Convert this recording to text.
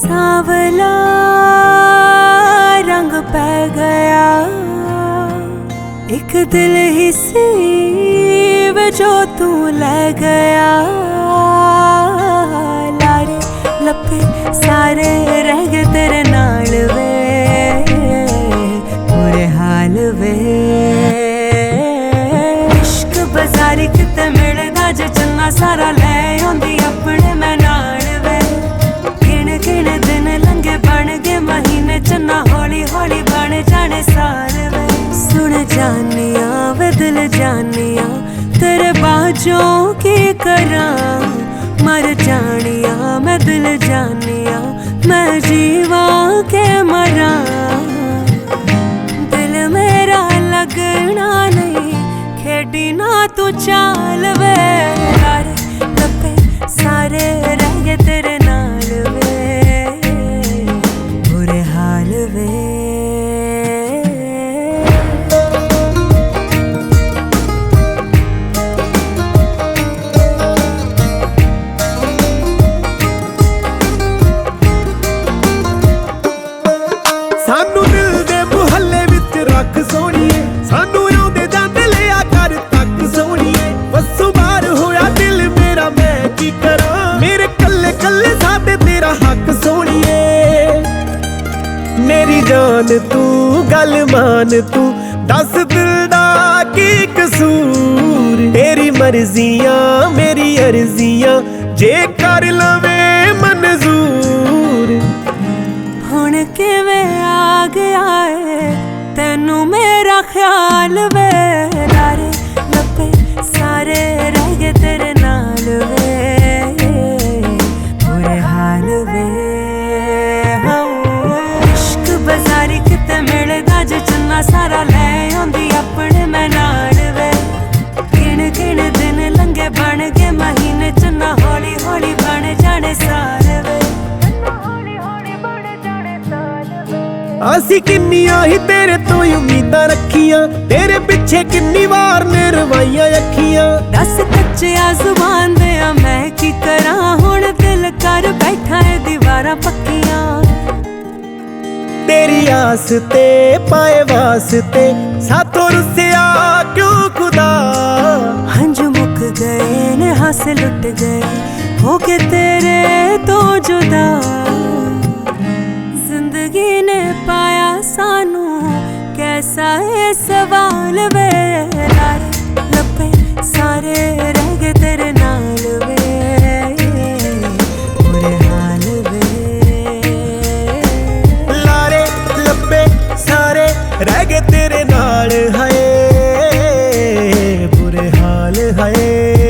सांवला रंग पै गया, एक दिल ही सी वे जो तू ले गया। लारे लपे सारे रह गए तेरे नाल वे, बुरे हाल वे। इश्क बाजारी किते मिलदा जे चन्ना सारा ले आंदी अपने मैं नाल वे। गिन गिन दिन लंघे बन गए महीने, चन्ना हौली हौली बन जाने साल वे। सुन जानिया वे दिल जानिया तेरे बाजों की करा, मर जानिया मैं दिल जानिया मैं जीवा के मरा। दिल मेरा लगना नहीं खेडी ना तू चाल वे। लारे लपे सारे रह गए तेरे नाल वे, बुरे हाल वे। सानू दिल दे मुहल्ले विच रख सोहणीए, सानू आउंदे जांदे लिया कर तक सोहणीए। वसों बाहर होया दिल मेरा मैं की करां, मेरे कल्ले कल्ले साडे तेरा हक सोहणीए। मेरी जान तू गल मान तू, दस दिल दा की कसूर। तेरी मर्जियां मेरी अर्जियां जे कर लवे मंजूर। हुण किवें आ गया है तैनू मेरा ख्याल वे। लारे लपे सारे रह गए तेरे नाल वे, बुरे हाल वे। इश्क बाजारी किते मिलदा जे चन्ना सारा ले आंदी अपने मैं नाल वे। गिन गिन दिन लंघे बन गए महीने, चन्ना हौली हौली बन जाने साल वे। असी किन्नियां ही तेरे तो उम्मीदां रखियां, तेरे पिछे किन्नी वार ने रवाइयां अखियां। दस कच्चिया जुबान दे मैं की करा, हुण दिल कर बैठा है दीवारां पक्कियां। तेरी आस ते पाए वास्ते साथों रुसिया क्यों खुदा। हंझू मुक गए ने हासे लुट गए हो के तेरे तो जुदा। जिंदगी ने पाया सानू कैसा है सवाल वे। लारे लपे सारे रह गए तेरे नाल वे, बुरे हाल वे। लारे लपे सारे रह गए तेरे नाल, हाय बुरे हाल हाय।